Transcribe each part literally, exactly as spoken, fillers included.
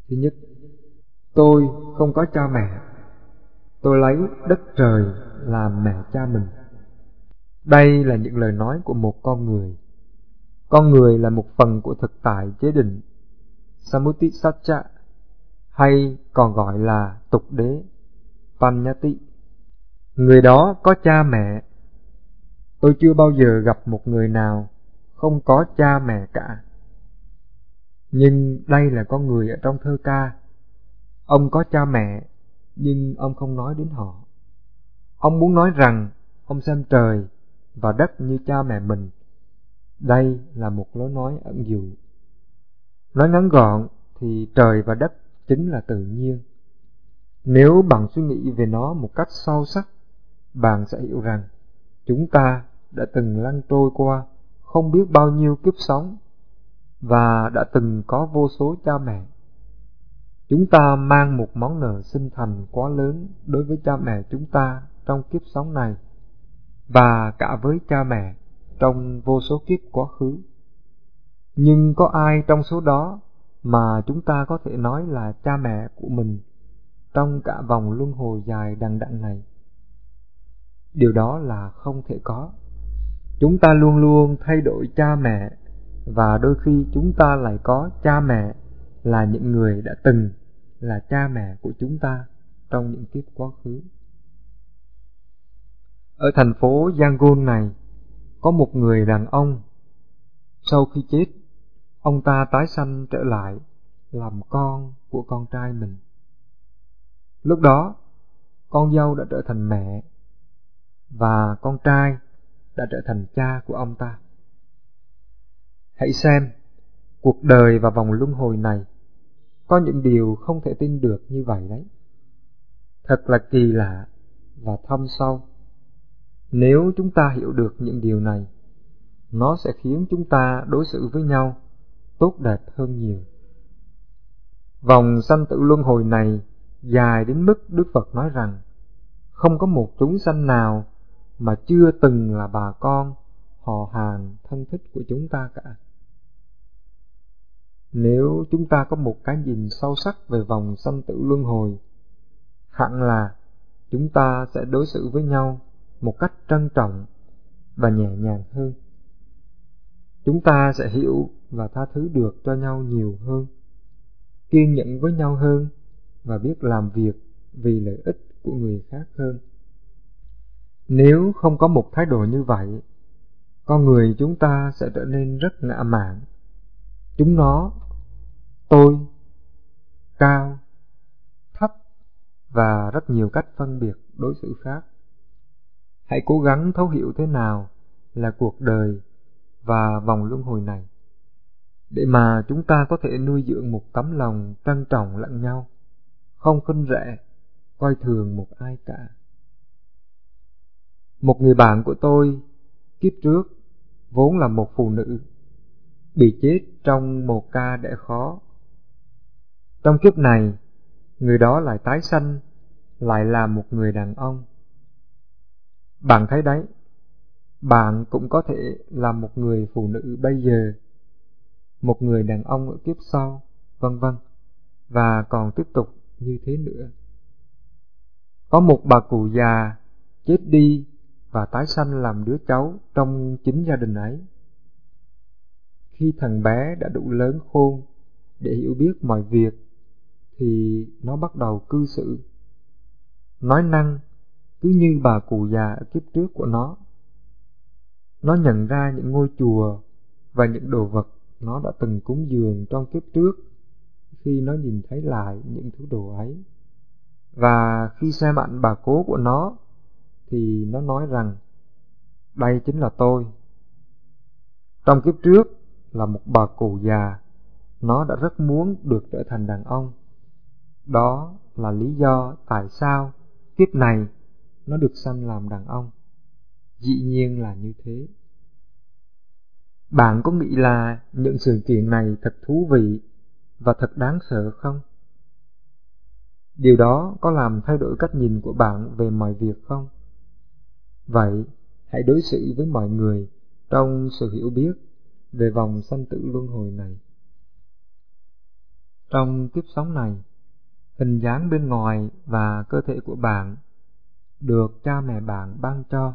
Thứ nhất, tôi không có cha mẹ. Tôi lấy đất trời làm mẹ cha mình. Đây là những lời nói của một con người. Con người là một phần của thực tại chế định, Samuti Satcha, hay còn gọi là tục đế, Panyati. Người đó có cha mẹ. Tôi chưa bao giờ gặp một người nào không có cha mẹ cả. Nhưng đây là con người ở trong thơ ca. Ông có cha mẹ, nhưng ông không nói đến họ. Ông muốn nói rằng ông xem trời và đất như cha mẹ mình. Đây là một lối nói ẩn dụ. Nói ngắn gọn thì trời và đất chính là tự nhiên. Nếu bạn suy nghĩ về nó một cách sâu sắc, bạn sẽ hiểu rằng chúng ta đã từng lăn trôi qua không biết bao nhiêu kiếp sống và đã từng có vô số cha mẹ. Chúng ta mang một món nợ sinh thành quá lớn đối với cha mẹ chúng ta trong kiếp sống này và cả với cha mẹ trong vô số kiếp quá khứ. Nhưng có ai trong số đó mà chúng ta có thể nói là cha mẹ của mình trong cả vòng luân hồi dài đằng đẵng này? Điều đó là không thể có. Chúng ta luôn luôn thay đổi cha mẹ, và đôi khi chúng ta lại có cha mẹ là những người đã từng là cha mẹ của chúng ta trong những kiếp quá khứ. Ở thành phố Yangon này, có một người đàn ông. Sau khi chết, ông ta tái sanh trở lại làm con của con trai mình. Lúc đó, con dâu đã trở thành mẹ, và con trai đã trở thành cha của ông ta. Hãy xem, cuộc đời và vòng luân hồi này có những điều không thể tin được như vậy đấy. Thật là kỳ lạ và thâm sâu. Nếu chúng ta hiểu được những điều này, nó sẽ khiến chúng ta đối xử với nhau tốt đẹp hơn nhiều. Vòng sanh tử luân hồi này dài đến mức Đức Phật nói rằng không có một chúng sanh nào mà chưa từng là bà con, họ hàng, thân thích của chúng ta cả. Nếu chúng ta có một cái nhìn sâu sắc về vòng sanh tử luân hồi, hẳn là chúng ta sẽ đối xử với nhau một cách trân trọng và nhẹ nhàng hơn. Chúng ta sẽ hiểu và tha thứ được cho nhau nhiều hơn, kiên nhẫn với nhau hơn và biết làm việc vì lợi ích của người khác hơn. Nếu không có một thái độ như vậy, con người chúng ta sẽ trở nên rất ngã mạn. Chúng nó, tôi, cao, thấp và rất nhiều cách phân biệt đối xử khác. Hãy cố gắng thấu hiểu thế nào là cuộc đời và vòng luân hồi này, để mà chúng ta có thể nuôi dưỡng một tấm lòng trân trọng lẫn nhau, không khinh rẻ, coi thường một ai cả. Một người bạn của tôi kiếp trước vốn là một phụ nữ, bị chết trong một ca đẻ khó. Trong kiếp này, người đó lại tái sanh, lại là một người đàn ông. Bạn thấy đấy, bạn cũng có thể là một người phụ nữ bây giờ, một người đàn ông ở kiếp sau, vân vân, và còn tiếp tục như thế nữa. Có một bà cụ già chết đi và tái sanh làm đứa cháu trong chính gia đình ấy. Khi thằng bé đã đủ lớn khôn để hiểu biết mọi việc, thì nó bắt đầu cư xử, nói năng cứ như bà cụ già ở kiếp trước của nó. Nó nhận ra những ngôi chùa và những đồ vật nó đã từng cúng dường trong kiếp trước khi nó nhìn thấy lại những thứ đồ ấy. Và khi xem ảnh bà cố của nó, thì nó nói rằng đây chính là tôi. Trong kiếp trước là một bà cụ già, nó đã rất muốn được trở thành đàn ông. Đó là lý do tại sao kiếp này nó được sanh làm đàn ông. Dĩ nhiên là như thế. Bạn có nghĩ là những sự kiện này thật thú vị và thật đáng sợ không? Điều đó có làm thay đổi cách nhìn của bạn về mọi việc không? Vậy, hãy đối xử với mọi người trong sự hiểu biết về vòng sanh tử luân hồi này. Trong kiếp sống này, hình dáng bên ngoài và cơ thể của bạn được cha mẹ bạn ban cho.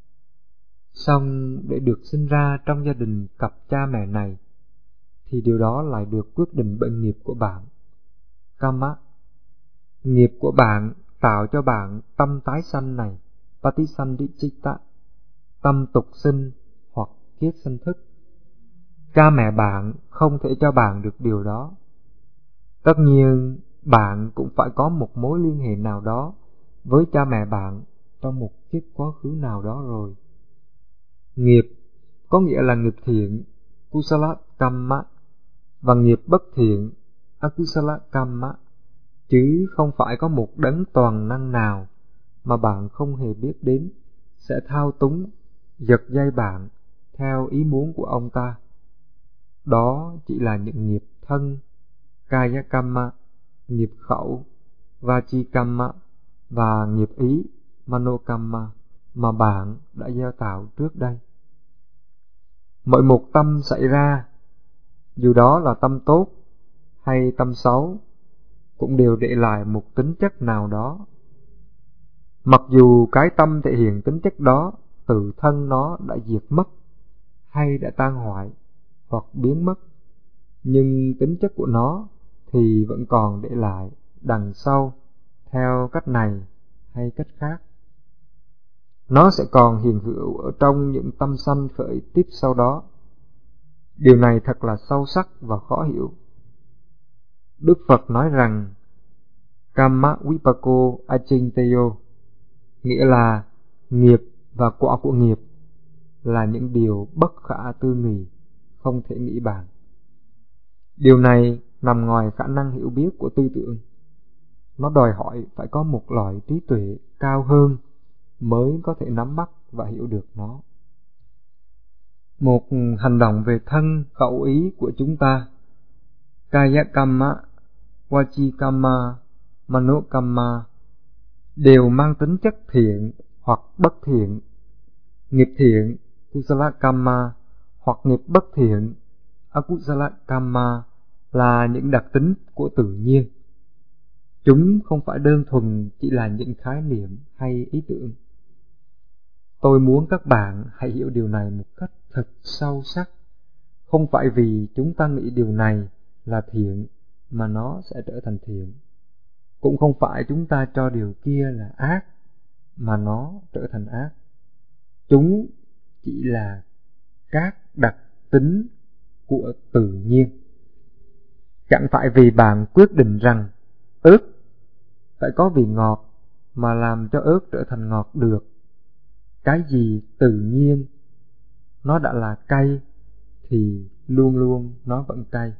Song để được sinh ra trong gia đình cặp cha mẹ này thì điều đó lại được quyết định bởi nghiệp của bạn. Karma. Nghiệp của bạn tạo cho bạn tâm tái sanh này, Patisandhichitta, tâm tục sinh hoặc kiết sinh thức. Cha mẹ bạn không thể cho bạn được điều đó. Tất nhiên, bạn cũng phải có một mối liên hệ nào đó với cha mẹ bạn trong một kiếp quá khứ nào đó rồi. Nghiệp có nghĩa là nghiệp thiện, Kusala Kamma, và nghiệp bất thiện, Akusala Kamma, chứ không phải có một đấng toàn năng nào mà bạn không hề biết đến sẽ thao túng, giật dây bạn theo ý muốn của ông ta. Đó chỉ là những nghiệp thân, Kaya Kamma, nghiệp khẩu, Vachi Kamma, và nghiệp ý, Mano Kamma, mà bạn đã gieo tạo trước đây. Mỗi một tâm xảy ra, dù đó là tâm tốt hay tâm xấu, cũng đều để lại một tính chất nào đó. Mặc dù cái tâm thể hiện tính chất đó tự thân nó đã diệt mất, hay đã tan hoại hoặc biến mất, nhưng tính chất của nó thì vẫn còn để lại đằng sau theo cách này hay cách khác. Nó sẽ còn hiện hữu ở trong những tâm sanh khởi tiếp sau đó. Điều này thật là sâu sắc và khó hiểu. Đức Phật nói rằng Kamma Vipako Achinteyo, nghĩa là nghiệp và quả của nghiệp là những điều bất khả tư nghị, không thể nghĩ bàn. Điều này nằm ngoài khả năng hiểu biết của tư tưởng. Nó đòi hỏi phải có một loại trí tuệ cao hơn mới có thể nắm bắt và hiểu được nó. Một hành động về thân, khẩu, ý của chúng ta, Kaya Kamma, Vachi Kamma, Mano Kamma, đều mang tính chất thiện hoặc bất thiện. Nghiệp thiện, Kusala Kamma, hoặc nghiệp bất thiện, Akusala Kamma, là những đặc tính của tự nhiên. Chúng không phải đơn thuần chỉ là những khái niệm hay ý tưởng. Tôi muốn các bạn hãy hiểu điều này một cách thật sâu sắc. Không phải vì chúng ta nghĩ điều này là thiện mà nó sẽ trở thành thiện. Cũng không phải chúng ta cho điều kia là ác mà nó trở thành ác. Chúng chỉ là các đặc tính của tự nhiên. Chẳng phải vì bạn quyết định rằng ớt phải có vị ngọt mà làm cho ớt trở thành ngọt được. Cái gì tự nhiên nó đã là cay thì luôn luôn nó vẫn cay.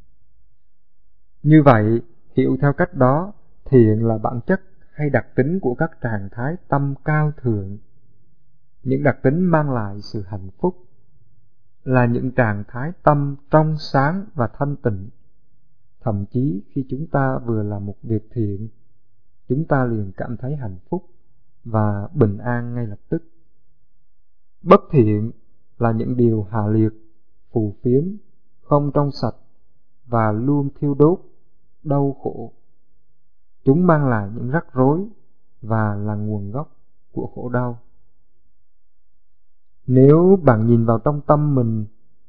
Như vậy, hiểu theo cách đó, thiện là bản chất hay đặc tính của các trạng thái tâm cao thượng. Những đặc tính mang lại sự hạnh phúc là những trạng thái tâm trong sáng và thanh tịnh. Thậm chí khi chúng ta vừa làm một việc thiện, chúng ta liền cảm thấy hạnh phúc và bình an ngay lập tức. Bất thiện là những điều hạ liệt, phù phiếm, không trong sạch và luôn thiêu đốt, đau khổ. Chúng mang lại những rắc rối và là nguồn gốc của khổ đau. Nếu bạn nhìn vào trong tâm mình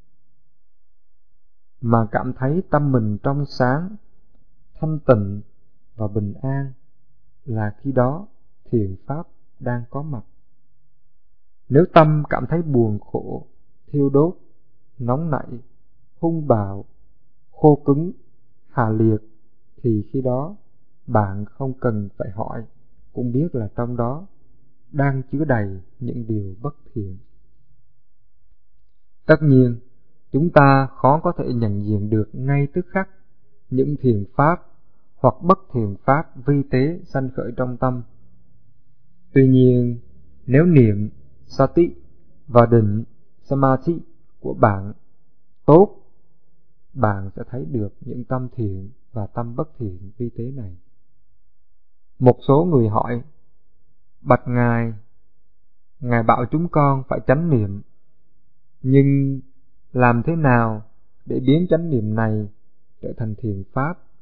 mà cảm thấy tâm mình trong sáng, thanh tịnh và bình an, là khi đó thiện pháp đang có mặt. Nếu tâm cảm thấy buồn khổ, thiêu đốt, nóng nảy, hung bạo, khô cứng, hạ liệt, thì khi đó bạn không cần phải hỏi cũng biết là trong đó đang chứa đầy những điều bất thiện. Tất nhiên, chúng ta khó có thể nhận diện được ngay tức khắc những thiện pháp hoặc bất thiện pháp vi tế sanh khởi trong tâm. Tuy nhiên, nếu niệm Sati và định Samadhi của bạn tốt, bạn sẽ thấy được những tâm thiện và tâm bất thiện vi tế này. Một số người hỏi, bạch Ngài, Ngài bảo chúng con phải chánh niệm, nhưng làm thế nào để biến chánh niệm này trở thành thiện pháp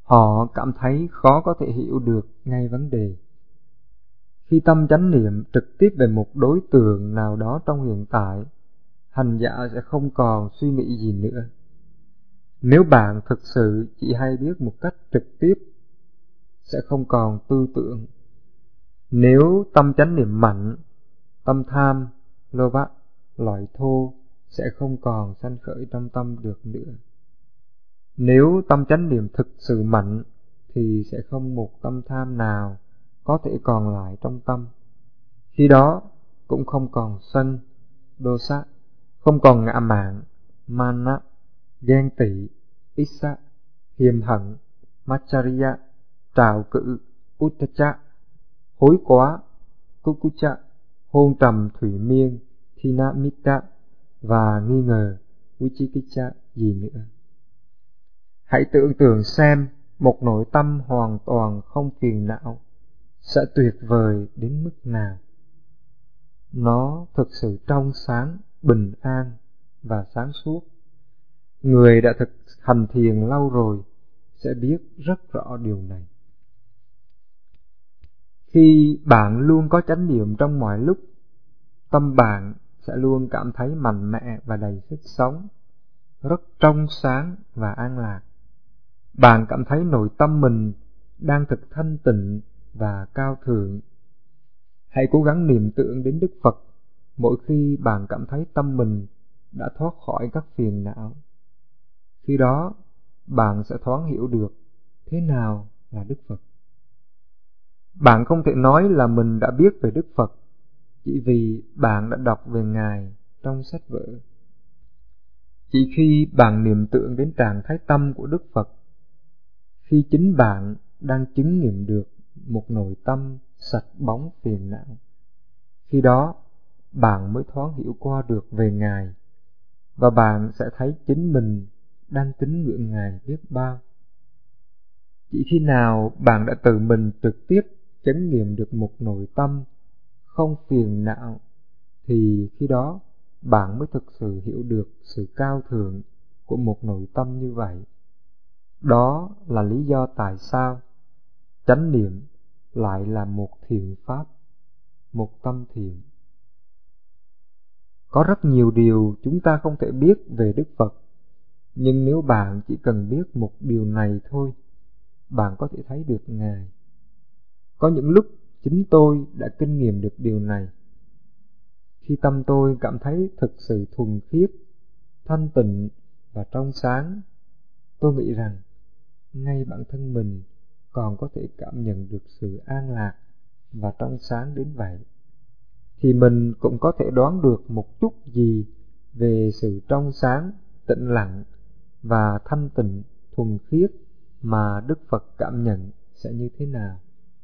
Họ cảm thấy khó có thể hiểu được ngay vấn đề. Khi tâm chánh niệm trực tiếp về một đối tượng nào đó trong hiện tại, hành giả sẽ không còn suy nghĩ gì nữa. Nếu bạn thực sự chỉ hay biết một cách trực tiếp, sẽ không còn tư tưởng. Nếu tâm chánh niệm mạnh, tâm tham, lô bát, loại thô sẽ không còn sanh khởi trong tâm được nữa. Nếu tâm chánh niệm thực sự mạnh, thì sẽ không một tâm tham nào có thể còn lại trong tâm. Khi đó cũng không còn sân, đô sát, không còn ngã mạn, mana, ghen tị, issa, hiềm hận, machariya, trạo cử, uttacha, hối quá, kukucha, hôn trầm thủy miên, thinamita và nghi ngờ, vichikicha gì nữa. Hãy tưởng tượng xem một nội tâm hoàn toàn không phiền não sẽ tuyệt vời đến mức nào. Nó thực sự trong sáng, bình an và sáng suốt. Người đã thực hành thiền lâu rồi sẽ biết rất rõ điều này. Khi bạn luôn có chánh niệm trong mọi lúc, tâm bạn sẽ luôn cảm thấy mạnh mẽ và đầy sức sống, rất trong sáng và an lạc. Bạn cảm thấy nội tâm mình đang thực thanh tịnh và cao thượng. Hãy cố gắng niệm tưởng đến Đức Phật mỗi khi bạn cảm thấy tâm mình đã thoát khỏi các phiền não. Khi đó, bạn sẽ thoáng hiểu được thế nào là Đức Phật. Bạn không thể nói là mình đã biết về Đức Phật chỉ vì bạn đã đọc về Ngài trong sách vở. Chỉ khi bạn niệm tưởng đến trạng thái tâm của Đức Phật, khi chính bạn đang chứng nghiệm được một nội tâm sạch bóng phiền não, khi đó bạn mới thoáng hiểu qua được về Ngài, và bạn sẽ thấy chính mình đang kính ngưỡng Ngài biết bao. Chỉ khi nào bạn đã tự mình trực tiếp chánh nghiệm được một nội tâm không phiền não, thì khi đó bạn mới thực sự hiểu được sự cao thượng của một nội tâm như vậy. Đó là lý do tại sao chánh niệm lại là một thiện pháp, một tâm thiện. Có rất nhiều điều chúng ta không thể biết về Đức Phật, nhưng nếu bạn chỉ cần biết một điều này thôi, bạn có thể thấy được Ngài. Có những lúc chính tôi đã kinh nghiệm được điều này. Khi tâm tôi cảm thấy thực sự thuần khiết, thanh tịnh và trong sáng, tôi nghĩ rằng ngay bản thân mình còn có thể cảm nhận được sự an lạc và trong sáng đến vậy, thì mình cũng có thể đoán được một chút gì về sự trong sáng, tĩnh lặng và thanh tịnh, thuần khiết mà Đức Phật cảm nhận sẽ như thế nào.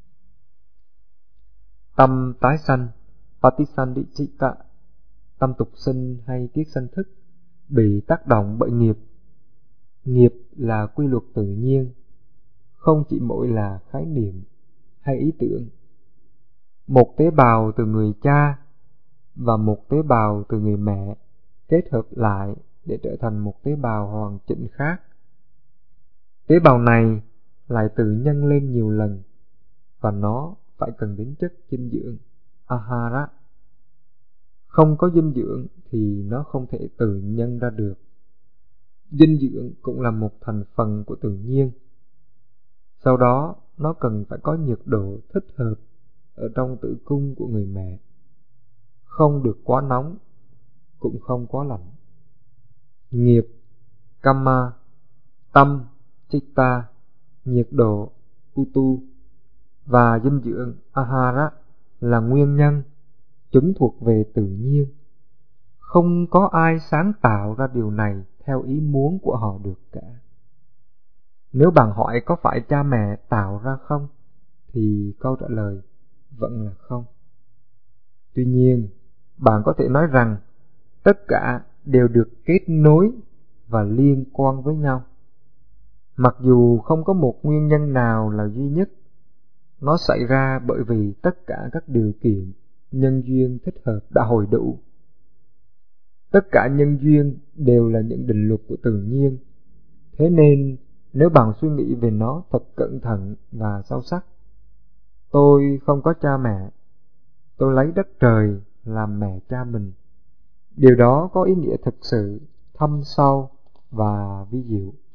Tâm tái sanh, patisandicita, tâm tục sinh hay kiết sanh thức, bị tác động bởi nghiệp. Nghiệp là quy luật tự nhiên, không chỉ mỗi là khái niệm hay ý tưởng. Một tế bào từ người cha và một tế bào từ người mẹ kết hợp lại để trở thành một tế bào hoàn chỉnh khác. Tế bào này lại tự nhân lên nhiều lần, và nó phải cần đến chất dinh dưỡng, ahara. Không có dinh dưỡng thì nó không thể tự nhân ra được. Dinh dưỡng cũng là một thành phần của tự nhiên. Sau đó, nó cần phải có nhiệt độ thích hợp ở trong tử cung của người mẹ. Không được quá nóng, cũng không quá lạnh. Nghiệp, kamma, tâm, chitta, nhiệt độ, utu và dinh dưỡng, ahara là nguyên nhân, chúng thuộc về tự nhiên. Không có ai sáng tạo ra điều này theo ý muốn của họ được cả. Nếu bạn hỏi có phải cha mẹ tạo ra không, thì câu trả lời vẫn là không. Tuy nhiên, bạn có thể nói rằng tất cả đều được kết nối và liên quan với nhau. Mặc dù không có một nguyên nhân nào là duy nhất, nó xảy ra bởi vì tất cả các điều kiện, nhân duyên thích hợp đã hội đủ. Tất cả nhân duyên đều là những định luật của tự nhiên, thế nên nếu bạn suy nghĩ về nó thật cẩn thận và sâu sắc. Tôi không có cha mẹ, tôi lấy đất trời làm mẹ cha mình. Điều đó có ý nghĩa thực sự thâm sâu và vi diệu.